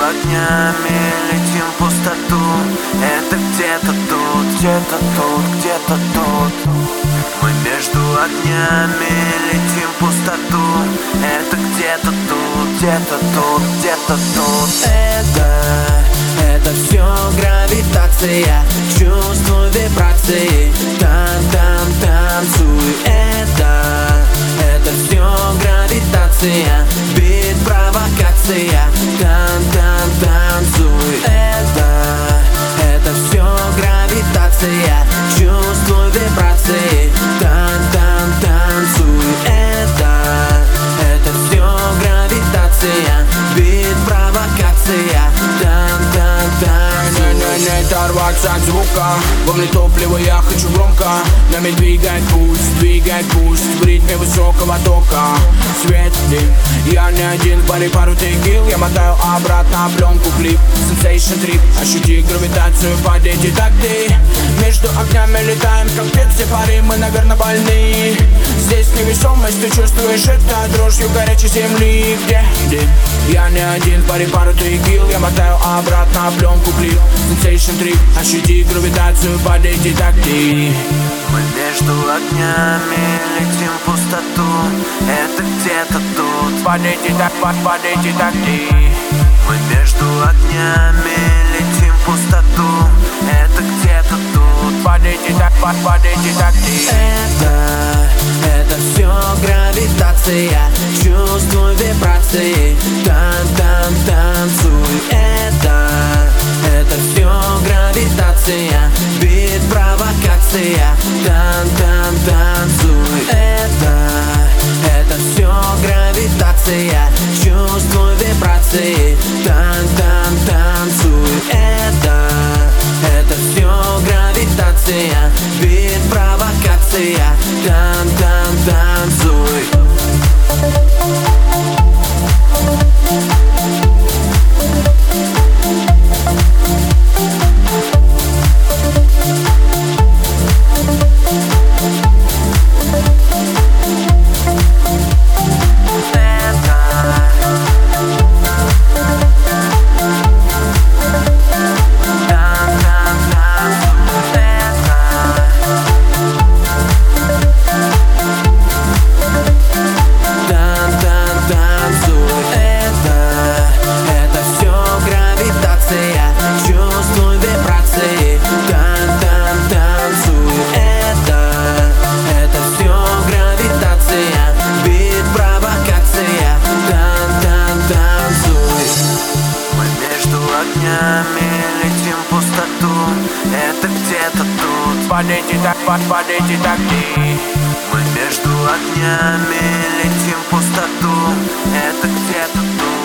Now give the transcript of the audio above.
огнями летим в пустоту. Это где-то тут, где-то тут, где-то тут. Мы между огнями летим в пустоту. Это где-то тут, где-то тут, где-то тут. Это все гравитация. Чувствую вибрации. Танцуй. Это все гравитация. Бит, провокация. Танцуй. Это все гравитация. Чувствую вибрации. Танцуй. Это все гравитация. Бит, провокация. Не оторваться от звука. Во мне топливо, я хочу громко. Нами двигает пульс в ритме высокого тока. Свет, дым, я не один, в баре пару текил. Я мотаю обратно пленку, клип. Sensation трип, ощути гравитацию, подойди такты. Между огнями летаем, как все пары, мы, наверное, больны. Здесь невесомость, ты чувствуешь это дрожью горячей земли. Где дым? Я не один, в баре пару текил. Я мотаю обратно пленку, клип. Sensation трип, ощути гравитацию, подойди такты. Мы между огнями летим в пустоту. Это где-то тут. Подойди такты. Мы между огнями летим в пустоту. Это где-то тут. Подойди такты. Это все гравитация. Чувствую вибрации. Танцуй. Это все гравитация. Бит, провокация. Танцуй. Это все гравитация. Чувствую вибрации. Танцуй. Это все гравитация. Бит, провокация. Танцуй. Чувствуй вибрации. Танцуй. Это все гравитация. Бит, провокация. Танцуй. Мы между огнями летим в пустоту. Это где-то тут. Подойди такты. Мы между огнями летим в пустоту. Это где-то тут.